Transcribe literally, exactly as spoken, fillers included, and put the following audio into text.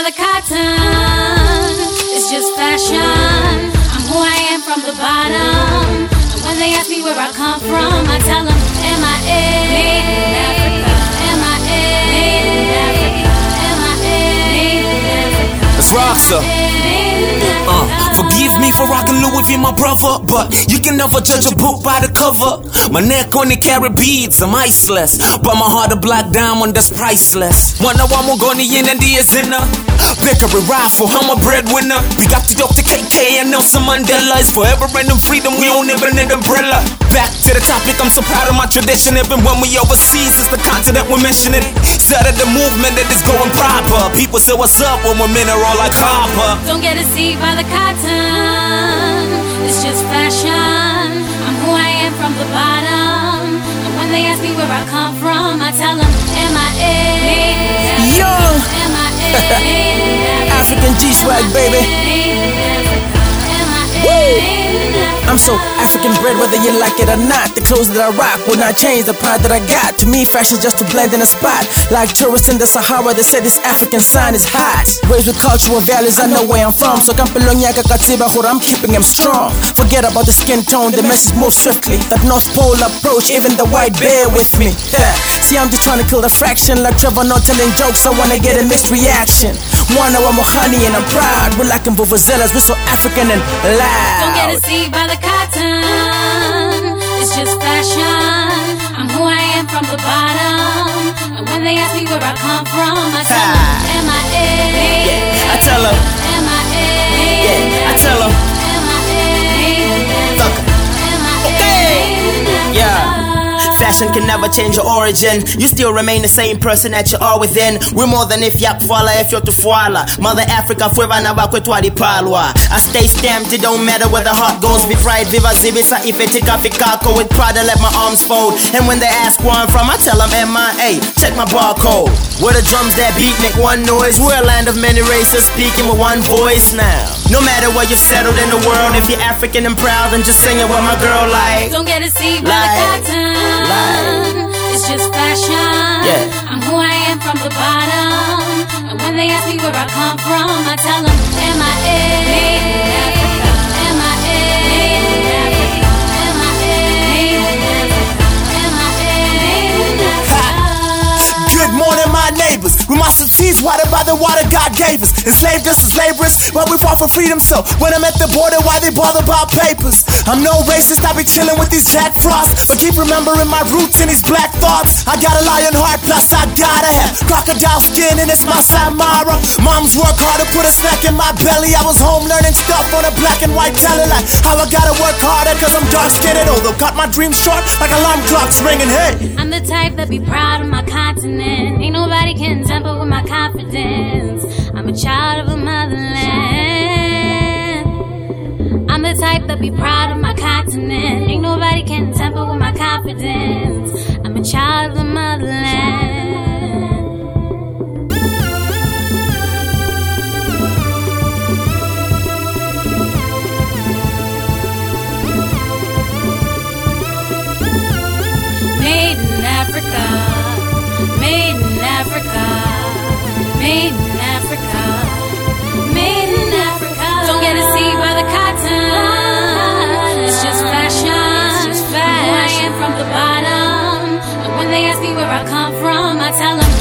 by the cotton. It's just fashion. I'm who I am from the bottom. And when they ask me where I come from, I tell them M I A Made in Africa. M I A Made in Africa. M I A Made in Africa. It's Roxa. Uh, forgive me for rocking Louis V, my brother, but you can never judge a book by the cover. My neck only carry beads, I'm iceless, but my heart a black diamond that's priceless. Wonder why I'm going in and the sinner. Bakery rifle, I'm a breadwinner. We got the Doctor K K and Nelson Mandela. It's forever and freedom, we don't even need an umbrella. Back to the topic, I'm so proud of my tradition. Even when we overseas, it's the continent we're mentioning. Started the movement that is going proper. People say what's up when we're mineral like copper. Don't get deceived by the cotton. It's just fashion. I'm who I am from the bottom. And when they ask me where I come from, I tell them M I A Yo, M I A African G-swag, baby. Woo! I'm so African bred, whether you like it or not. The clothes that I rock will not change the pride that I got. To me, fashion's just to blend in a spot. Like tourists in the Sahara, they say this African sign is hot. Raised with cultural values, I know where I'm from. So Kampelonyaka Katiba, I'm keeping them strong. Forget about the skin tone, the message moves swiftly. That North Pole approach, even the white bear with me. Yeah. See, I'm just trying to kill the fraction. Like Trevor not telling jokes, I wanna get a mixed reaction. One hour more honey and I'm proud. We're like in Vuvuzelas, we're so African and loud. Don't get deceived by the cotton. It's just fashion. I'm who I am from the bottom. And when they ask me where I come from, I tell them M I A Yeah, I tell them M I A Yeah, I tell them M I A Fuck M I A Yeah. Fashion can never change your origin. You still remain the same person that you are within. We're more than if yak fwala if you're to fwala. Mother Africa fueva na bakwetwa di palwa. I stay stamped, it don't matter where the heart goes. Be pride, viva zibisa if it take off Chicago. With pride I let my arms fold. And when they ask where I'm from, I tell them M I A, check my barcode. Where the drums that beat make one noise. We're a land of many races speaking with one voice now. No matter where you're settled in the world, if you're African and proud, then just sing it with my girl like. Don't get deceived by the cotton. It's just fashion. Yeah. I'm who I am from the bottom. And when they ask me where I come from, I tell them M I A Made in Africa. M I A Made in Africa. M I A Made in Africa. M I A Made in Africa. Good morning, my neighbors. We must have teased water by the water God gave us. Enslaved us as laborers, but we fought for freedom. So when I'm at the border, why they bother about papers? I'm no racist, I be chilling with these Jack Frosts. But keep remembering my roots and these black thoughts. I got a lion heart, plus I gotta have crocodile skin, and it's my Samara. Moms work hard to put a snack in my belly. I was home learning stuff on a black and white telly, like how I gotta work harder cause I'm dark skinned. Although cut my dreams short like alarm clocks ringing. Hey, I'm the type that be proud of my continent. Ain't nobody can tamper with my confidence. I'm a child of the motherland. I'm the type that be proud of my continent. Ain't nobody can tamper with my confidence. I'm a child of the motherland. Made in Africa. Made in Africa. Made in Africa. Made in Africa. Don't get deceived by the cotton. It's just fashion. It's just fashion. I am from the bottom. And when they ask me where I come from, I tell them